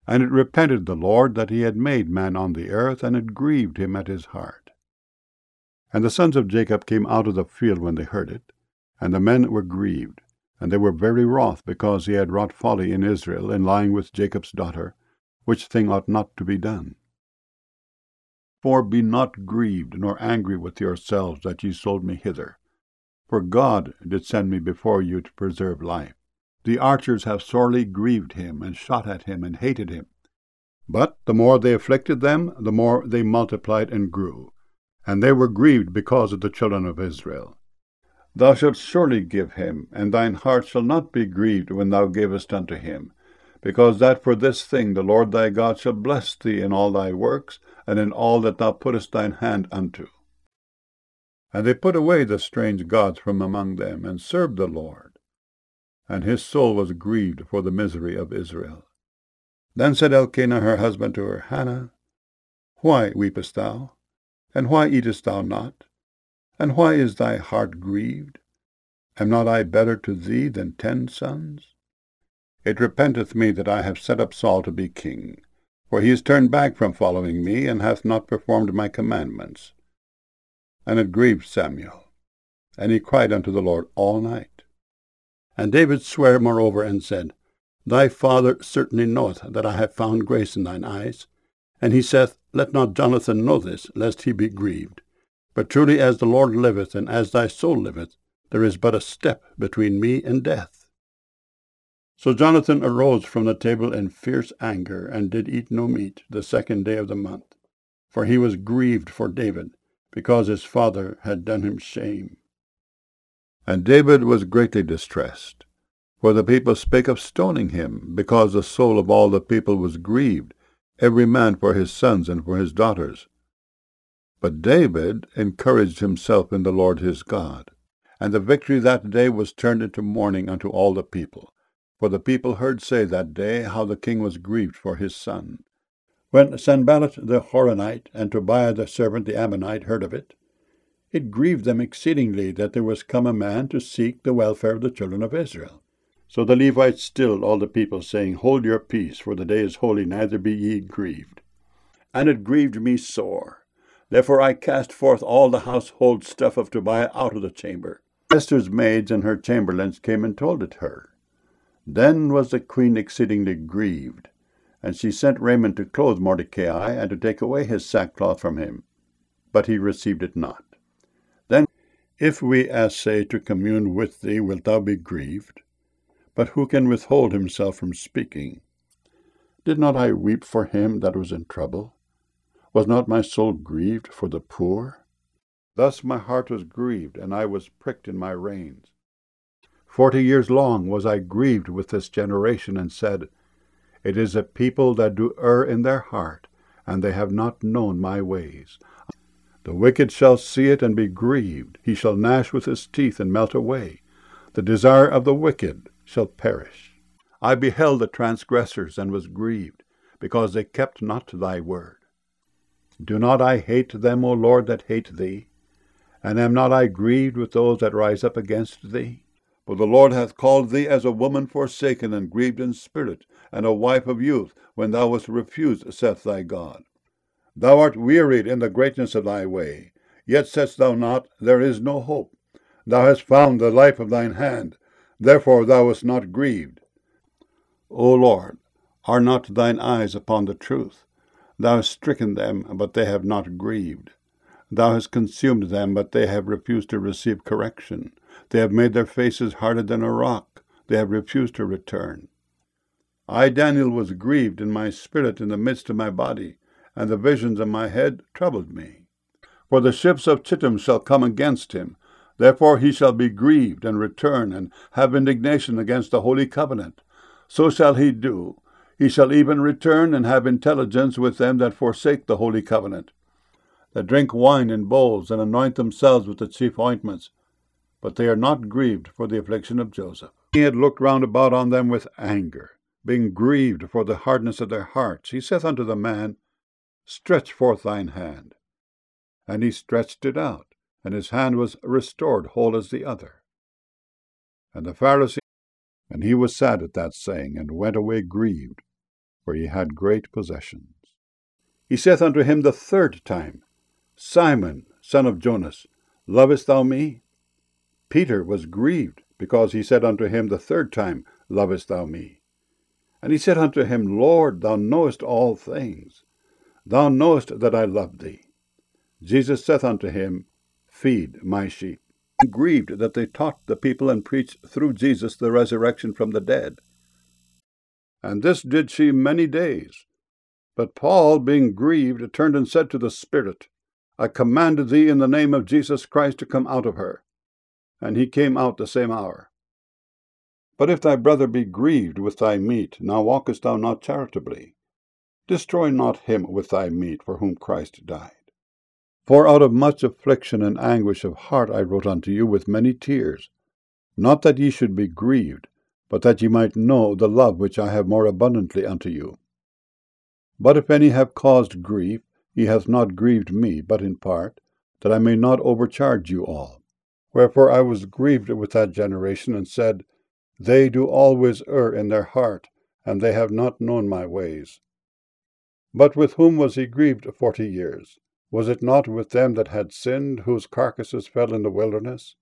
And it repented the Lord that he had made man on the earth, and it grieved him at his heart. And the sons of Jacob came out of the field when they heard it, and the men were grieved, and they were very wroth, because he had wrought folly in Israel, in lying with Jacob's daughter, which thing ought not to be done. For be not grieved, nor angry with yourselves that ye sold me hither. For God did send me before you to preserve life. The archers have sorely grieved him, and shot at him, and hated him. But the more they afflicted them, the more they multiplied and grew. And they were grieved because of the children of Israel. Thou shalt surely give him, and thine heart shall not be grieved when thou givest unto him, because that for this thing the Lord thy God shall bless thee in all thy works, and in all that thou puttest thine hand unto. And they put away the strange gods from among them, and served the Lord. And his soul was grieved for the misery of Israel. Then said Elkanah her husband to her, Hannah, why weepest thou? And why eatest thou not? And why is thy heart grieved? Am not I better to thee than 10 sons? It repenteth me that I have set up Saul to be king, for he is turned back from following me, and hath not performed my commandments. And it grieved Samuel, and he cried unto the Lord all night. And David sware moreover, and said, Thy father certainly knoweth that I have found grace in thine eyes. And he saith, Let not Jonathan know this, lest he be grieved. But truly as the Lord liveth, and as thy soul liveth, there is but a step between me and death. So Jonathan arose from the table in fierce anger, and did eat no meat the 2nd day of the month. For he was grieved for David, because his father had done him shame. And David was greatly distressed, for the people spake of stoning him, because the soul of all the people was grieved, every man for his sons and for his daughters. But David encouraged himself in the Lord his God. And the victory that day was turned into mourning unto all the people. For the people heard say that day how the king was grieved for his son. When Sanballat the Horonite and Tobiah the servant the Ammonite heard of it, it grieved them exceedingly that there was come a man to seek the welfare of the children of Israel. So the Levites stilled all the people, saying, Hold your peace, for the day is holy, neither be ye grieved. And it grieved me sore. Therefore I cast forth all the household stuff of Tobiah out of the chamber. Esther's maids and her chamberlains came and told it her. Then was the queen exceedingly grieved, and she sent raiment to clothe Mordecai, and to take away his sackcloth from him. But he received it not. Then, if we essay to commune with thee, wilt thou be grieved? But who can withhold himself from speaking? Did not I weep for him that was in trouble? Was not my soul grieved for the poor? Thus my heart was grieved, and I was pricked in my reins. 40 years long was I grieved with this generation, and said, It is a people that do err in their heart, and they have not known my ways. The wicked shall see it and be grieved. He shall gnash with his teeth and melt away. The desire of the wicked shall perish. I beheld the transgressors and was grieved, because they kept not thy word. Do not I hate them, O Lord, that hate thee? And am not I grieved with those that rise up against thee? For the Lord hath called thee as a woman forsaken and grieved in spirit, and a wife of youth, when thou wast refused, saith thy God. Thou art wearied in the greatness of thy way, yet saidst thou not, There is no hope. Thou hast found the life of thine hand, therefore thou wast not grieved. O Lord, are not thine eyes upon the truth? Thou hast stricken them, but they have not grieved. Thou hast consumed them, but they have refused to receive correction. They have made their faces harder than a rock. They have refused to return. I, Daniel, was grieved in my spirit in the midst of my body, and the visions of my head troubled me. For the ships of Chittim shall come against him. Therefore he shall be grieved, and return, and have indignation against the holy covenant. So shall he do. He shall even return, and have intelligence with them that forsake the holy covenant, that drink wine in bowls, and anoint themselves with the chief ointments. But they are not grieved for the affliction of Joseph. He had looked round about on them with anger, being grieved for the hardness of their hearts. He saith unto the man, Stretch forth thine hand. And he stretched it out, and his hand was restored whole as the other. And the Pharisee, and he was sad at that saying, and went away grieved, for he had great possessions. He saith unto him the third time, Simon, son of Jonas, lovest thou me? Peter was grieved, because he said unto him the third time, Lovest thou me? And he said unto him, Lord, thou knowest all things. Thou knowest that I love thee. Jesus saith unto him, Feed my sheep. And grieved that they taught the people and preached through Jesus the resurrection from the dead. And this did she many days. But Paul, being grieved, turned and said to the Spirit, I command thee in the name of Jesus Christ to come out of her. And he came out the same hour. But if thy brother be grieved with thy meat, now walkest thou not charitably. Destroy not him with thy meat, for whom Christ died. For out of much affliction and anguish of heart I wrote unto you with many tears, not that ye should be grieved, but that ye might know the love which I have more abundantly unto you. But if any have caused grief, he hath not grieved me, but in part, that I may not overcharge you all. Wherefore I was grieved with that generation, and said, They do always err in their heart, and they have not known my ways. But with whom was he grieved 40 years? Was it not with them that had sinned, whose carcasses fell in the wilderness?